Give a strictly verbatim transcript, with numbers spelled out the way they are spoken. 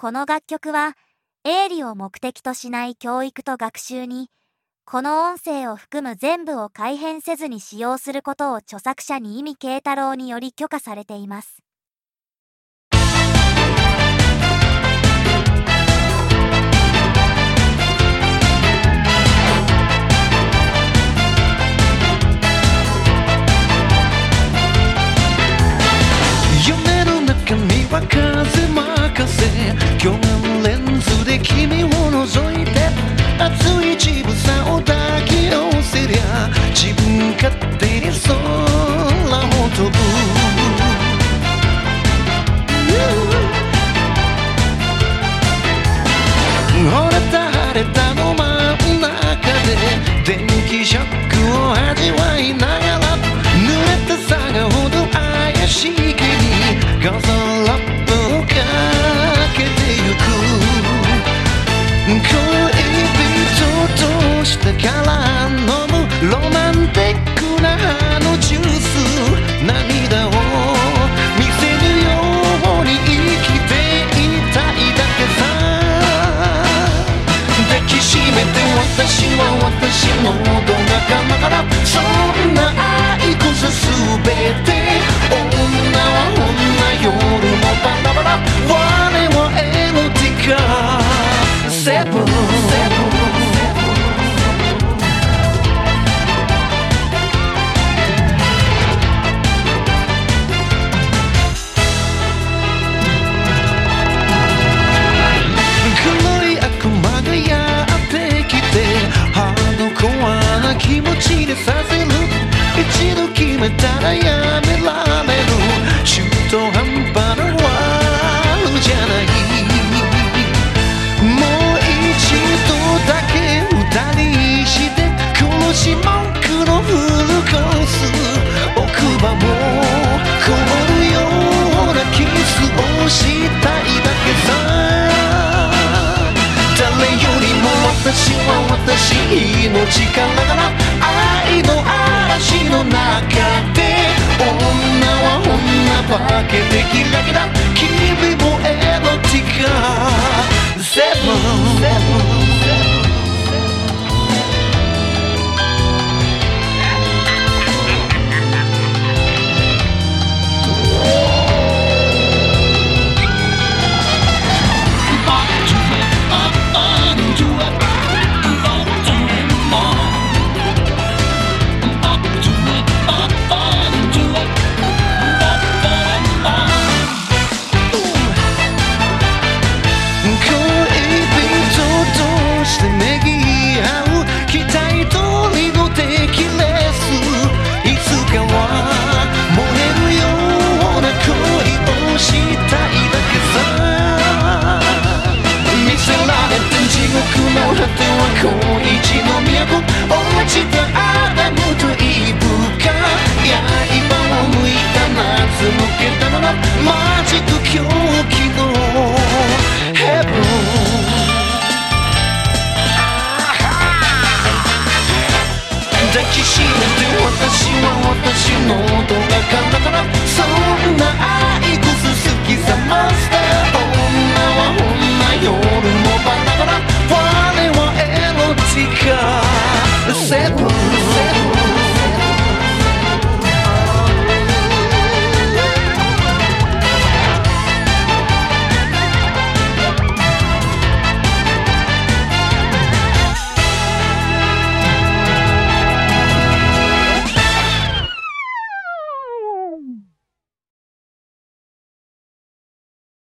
この楽曲は営利を目的としない教育と学習に、この音声を含む全部を改変せずに使用することを著作者に意味慶太郎により許可されています。 夢の中には風任せ、魚眼レンズで君を覗いて、熱い乳房を抱き寄せりゃ自分勝手に空を飛ぶ。惚れた晴れたの真ん中で電気ショックを味わいながら、濡れたさがほど怪しい気にゴゾロップをかけてゆく。恋人としてから飲むロマンティックなあのジュース、涙を見せるように生きていたいだけさ。抱きしめて私は私のど仲間から、そんな愛こそ全て、女は女、夜もバラバラ、我はエロティカセブン。黒い悪魔がやってきて、ハードコアな気持ちでさせる。一度決めたらやめられる、中途半端なワールじゃない。もう一度だけ二人して殺し文句のフルコース、奥歯もこぼるようなキスをしたいだけさ。誰よりも私は私、命からがら愛の嵐の中で、女は女化けてキラキラ、君もエロティカセブン。抱きしめて私は私のどがかだから、そんな愛こそ好きさマス